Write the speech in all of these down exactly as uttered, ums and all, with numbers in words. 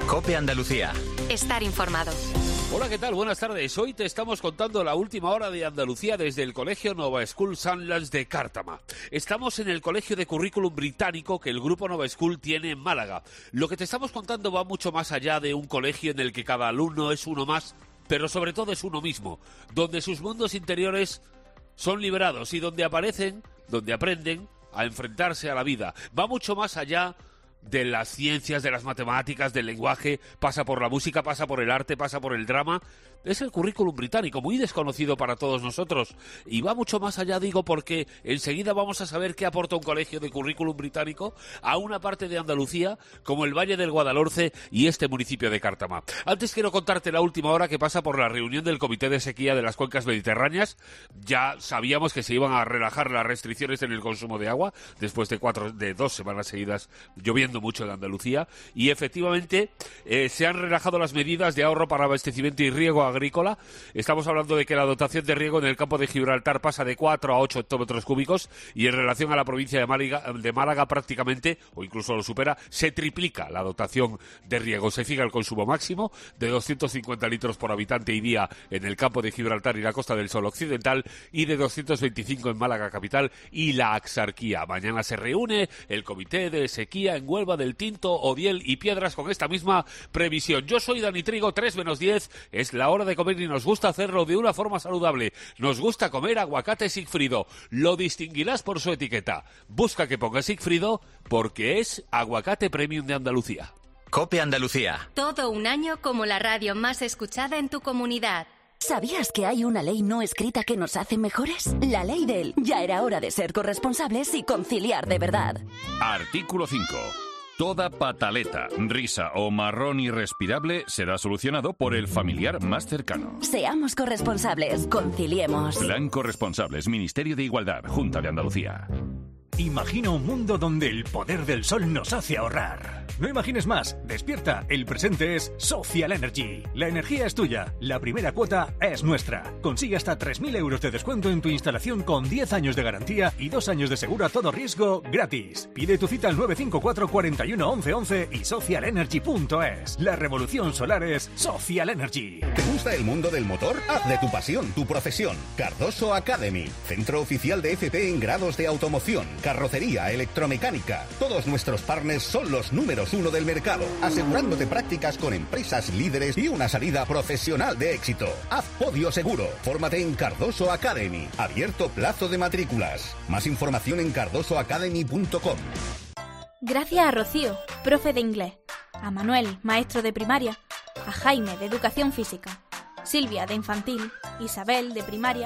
COPE Andalucía. Estar informado. Hola, ¿qué tal? Buenas tardes. Hoy te estamos contando la última hora de Andalucía desde el Colegio Nova School Sandlands de Cártama. Estamos en el colegio de currículum británico que el grupo Nova School tiene en Málaga. Lo que te estamos contando va mucho más allá de un colegio en el que cada alumno es uno más, pero sobre todo es uno mismo, donde sus mundos interiores son liberados y donde aparecen, donde aprenden a enfrentarse a la vida. Va mucho más allá de las ciencias, de las matemáticas, del lenguaje, pasa por la música, pasa por el arte, pasa por el drama. Es el currículum británico, muy desconocido para todos nosotros. Y va mucho más allá, digo, porque enseguida vamos a saber qué aporta un colegio de currículum británico a una parte de Andalucía, como el Valle del Guadalhorce y este municipio de Cártama. Antes quiero contarte la última hora que pasa por la reunión del Comité de Sequía de las Cuencas Mediterráneas. Ya sabíamos que se iban a relajar las restricciones en el consumo de agua, después de cuatro, de dos semanas seguidas lloviendo mucho en Andalucía, y efectivamente eh, se han relajado las medidas de ahorro para abastecimiento y riego agrícola. Estamos hablando de que la dotación de riego en el campo de Gibraltar pasa de cuatro a ocho hectómetros cúbicos y en relación a la provincia de Málaga, de Málaga prácticamente, o incluso lo supera, se triplica la dotación de riego. Se fija el consumo máximo de doscientos cincuenta litros por habitante y día en el campo de Gibraltar y la Costa del Sol Occidental y de doscientos veinticinco en Málaga capital y la Axarquía. Mañana se reúne el Comité de Sequía en Huelva del Tinto, Odiel y Piedras con esta misma previsión. Yo soy Dani Trigo, tres menos diez, es la hora de comer y nos gusta hacerlo de una forma saludable. Nos gusta comer aguacate Sigfrido, lo distinguirás por su etiqueta. Busca que ponga Sigfrido porque es aguacate premium de Andalucía. COPE Andalucía. Todo un año como la radio más escuchada en tu comunidad. ¿Sabías que hay una ley no escrita que nos hace mejores? La ley del ya era hora de ser corresponsables y conciliar de verdad. Artículo cinco. Toda pataleta, risa o marrón irrespirable será solucionado por el familiar más cercano. Seamos corresponsables, conciliemos. Plan Corresponsables, Ministerio de Igualdad, Junta de Andalucía. Imagina un mundo donde el poder del sol nos hace ahorrar. No imagines más, despierta, el presente es Social Energy. La energía es tuya, la primera cuota es nuestra. Consigue hasta tres mil euros de descuento en tu instalación con diez años de garantía y dos años de seguro a todo riesgo gratis. Pide tu cita al nueve cinco cuatro, cuatro uno, once once y social energy punto es. La revolución solar es Social Energy. ¿Te gusta el mundo del motor? Haz de tu pasión tu profesión. Cardoso Academy, centro oficial de F P en grados de automoción, carrocería, electromecánica. Todos nuestros partners son los números uno del mercado, asegurándote prácticas con empresas líderes y una salida profesional de éxito. Haz podio seguro. Fórmate en Cardoso Academy. Abierto plazo de matrículas. Más información en cardoso academy punto com. Gracias a Rocío, profe de inglés, a Manuel, maestro de primaria, a Jaime, de educación física, Silvia, de infantil, Isabel, de primaria.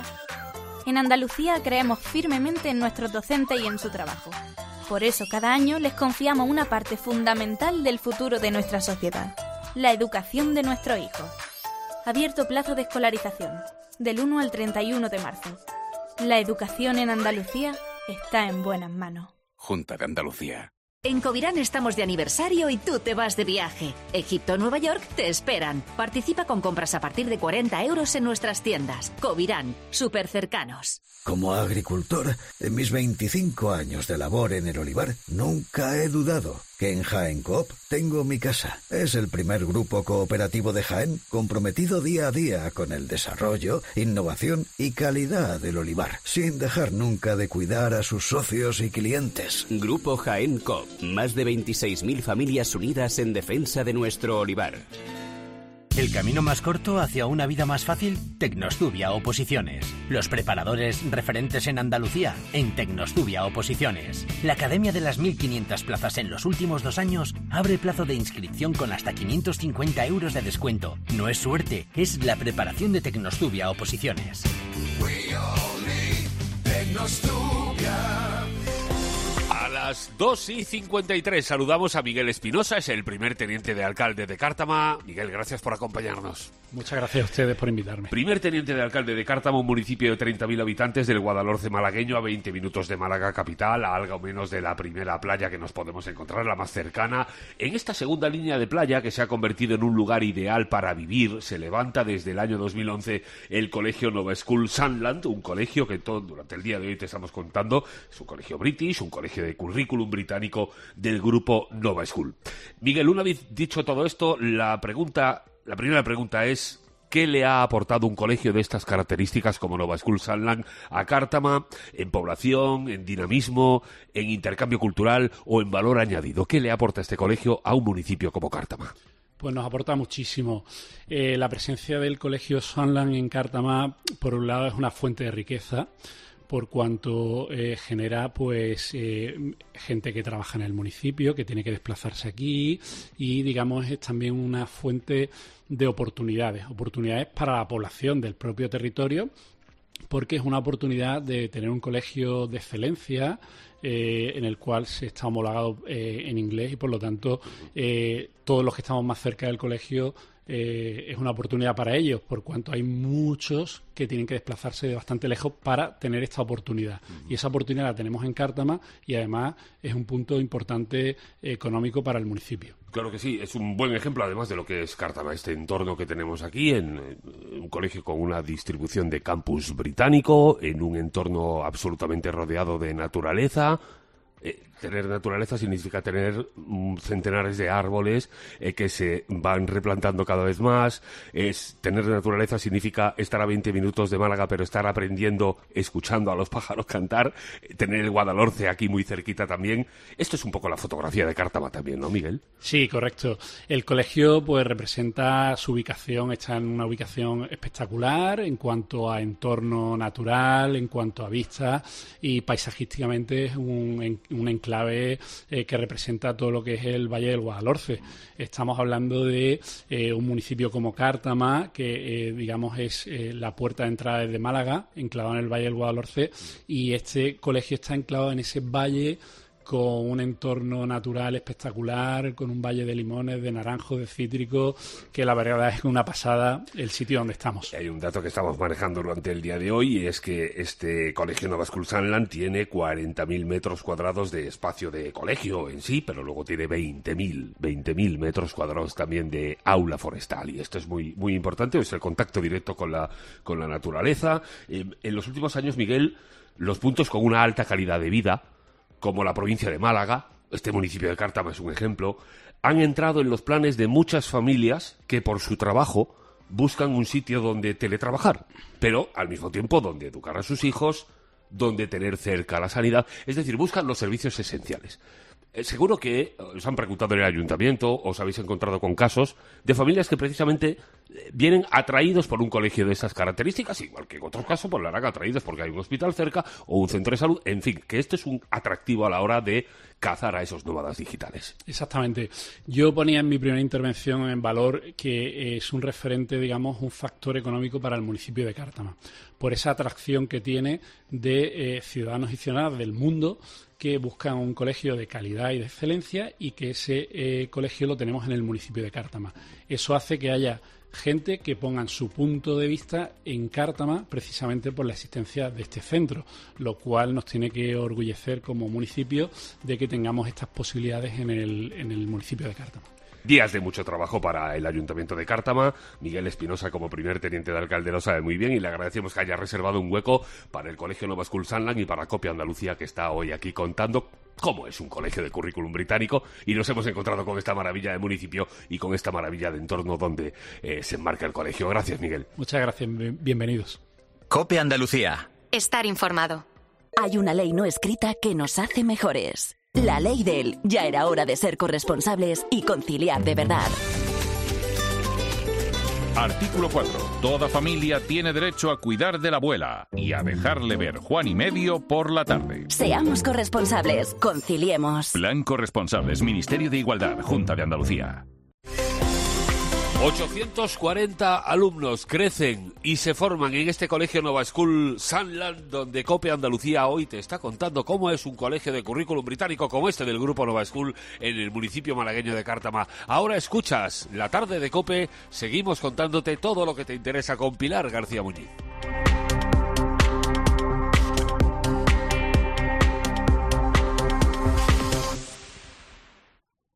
En Andalucía creemos firmemente en nuestros docentes y en su trabajo. Por eso cada año les confiamos una parte fundamental del futuro de nuestra sociedad, la educación de nuestros hijos. Abierto plazo de escolarización, del uno al treinta y uno de marzo. La educación en Andalucía está en buenas manos. Junta de Andalucía. En Covirán estamos de aniversario y tú te vas de viaje. Egipto o Nueva York te esperan. Participa con compras a partir de cuarenta euros en nuestras tiendas. Covirán, súper cercanos. Como agricultor, en mis veinticinco años de labor en el olivar, nunca he dudado que en Jaén Coop tengo mi casa. Es el primer grupo cooperativo de Jaén comprometido día a día con el desarrollo, innovación y calidad del olivar, sin dejar nunca de cuidar a sus socios y clientes. Grupo Jaén Coop, más de veintiséis mil familias unidas en defensa de nuestro olivar. ¿El camino más corto hacia una vida más fácil? Tecnostubia Oposiciones. Los preparadores referentes en Andalucía en Tecnostubia Oposiciones. La Academia de las mil quinientas plazas en los últimos dos años abre plazo de inscripción con hasta quinientos cincuenta euros de descuento. No es suerte, es la preparación de Tecnostubia Oposiciones. We all need Tecnostubia. A las dos y cincuenta y tres saludamos a Miguel Espinosa, es el primer teniente de alcalde de Cártama. Miguel, gracias por acompañarnos. Muchas gracias a ustedes por invitarme. Primer teniente de alcalde de Cártama, un municipio de treinta mil habitantes del Guadalhorce malagueño, a veinte minutos de Málaga capital, a algo menos de la primera playa que nos podemos encontrar, la más cercana. En esta segunda línea de playa, que se ha convertido en un lugar ideal para vivir, se levanta desde el año dos mil once el Colegio Nova School Sandlands, un colegio que todo, durante el día de hoy te estamos contando, es un colegio british, un colegio de currículum currículum británico del grupo Nova School. Miguel, una vez dicho todo esto, la pregunta, la primera pregunta es: ¿qué le ha aportado un colegio de estas características como Nova School Sunland a Cártama en población, en dinamismo, en intercambio cultural o en valor añadido? ¿Qué le aporta este colegio a un municipio como Cártama? Pues nos aporta muchísimo. Eh, la presencia del colegio Sunland en Cártama, por un lado, es una fuente de riqueza, por cuanto eh, genera pues eh, gente que trabaja en el municipio, que tiene que desplazarse aquí, y digamos es también una fuente de oportunidades, oportunidades para la población del propio territorio, porque es una oportunidad de tener un colegio de excelencia eh, en el cual se está homologado eh, en inglés y por lo tanto eh, todos los que estamos más cerca del colegio Eh, es una oportunidad para ellos, por cuanto hay muchos que tienen que desplazarse de bastante lejos para tener esta oportunidad. Uh-huh. Y esa oportunidad la tenemos en Cártama y además es un punto importante económico para el municipio. Claro que sí, es un buen ejemplo además de lo que es Cártama, este entorno que tenemos aquí, en, en un colegio con una distribución de campus británico, en un entorno absolutamente rodeado de naturaleza. Eh, tener naturaleza significa tener mm, centenares de árboles eh, que se van replantando cada vez más. Es, tener naturaleza significa estar a veinte minutos de Málaga, pero estar aprendiendo, escuchando a los pájaros cantar. Eh, tener el Guadalhorce aquí muy cerquita también. Esto es un poco la fotografía de Cártama también, ¿no, Miguel? Sí, correcto. El colegio pues representa su ubicación, está en una ubicación espectacular en cuanto a entorno natural, en cuanto a vista, y paisajísticamente es un, un enclave eh, que representa todo lo que es el Valle del Guadalhorce. Estamos hablando de eh, un municipio como Cártama, que eh, digamos es eh, la puerta de entrada desde Málaga, enclavado en el Valle del Guadalhorce, y este colegio está enclavado en ese valle con un entorno natural espectacular, con un valle de limones, de naranjos, de cítricos, que la verdad es una pasada el sitio donde estamos. Hay un dato que estamos manejando durante el día de hoy, y es que este colegio Nova School Sunland tiene cuarenta mil metros cuadrados de espacio de colegio en sí, pero luego tiene veinte mil metros cuadrados también de aula forestal, y esto es muy muy importante, es el contacto directo con la, con la naturaleza. Eh, en los últimos años, Miguel, los puntos con una alta calidad de vida, como la provincia de Málaga, este municipio de Cártama es un ejemplo, han entrado en los planes de muchas familias que por su trabajo buscan un sitio donde teletrabajar, pero al mismo tiempo donde educar a sus hijos, donde tener cerca la sanidad, es decir, buscan los servicios esenciales. Eh, seguro que os han preguntado en el ayuntamiento, os habéis encontrado con casos de familias que precisamente eh, vienen atraídos por un colegio de estas características, igual que en otros casos pues lo harán atraídos porque hay un hospital cerca o un centro de salud, en fin, que este es un atractivo a la hora de cazar a esos nómadas digitales. Exactamente. Yo ponía en mi primera intervención en valor que es un referente, digamos, un factor económico para el municipio de Cártama, por esa atracción que tiene de eh, ciudadanos y ciudadanas del mundo que buscan un colegio de calidad y de excelencia, y que ese eh, colegio lo tenemos en el municipio de Cártama. Eso hace que haya gente que pongan su punto de vista en Cártama precisamente por la existencia de este centro, lo cual nos tiene que orgullecer como municipio de que tengamos estas posibilidades en el, en el municipio de Cártama. Días de mucho trabajo para el Ayuntamiento de Cártama. Miguel Espinosa, como primer teniente de alcalde, lo sabe muy bien, y le agradecemos que haya reservado un hueco para el Colegio Nova School Sunland y para Copia Andalucía, que está hoy aquí contando cómo es un colegio de currículum británico, y nos hemos encontrado con esta maravilla de municipio y con esta maravilla de entorno donde eh, se enmarca el colegio. Gracias, Miguel. Muchas gracias, bienvenidos. Copia Andalucía. Estar informado. Hay una ley no escrita que nos hace mejores. La ley del ya era hora de ser corresponsables y conciliar de verdad. Artículo cuatro. Toda familia tiene derecho a cuidar de la abuela y a dejarle ver Juan y Medio por la tarde. Seamos corresponsables, conciliemos. Plan Corresponsables, Ministerio de Igualdad, Junta de Andalucía. ochocientos cuarenta alumnos crecen y se forman en este colegio Nova School Sunland, donde Copia Andalucía hoy te está contando cómo es un colegio de currículum británico como este del grupo Nova School en el municipio malagueño de Cártama. Ahora escuchas La Tarde de Cope, seguimos contándote todo lo que te interesa con Pilar García Muñiz.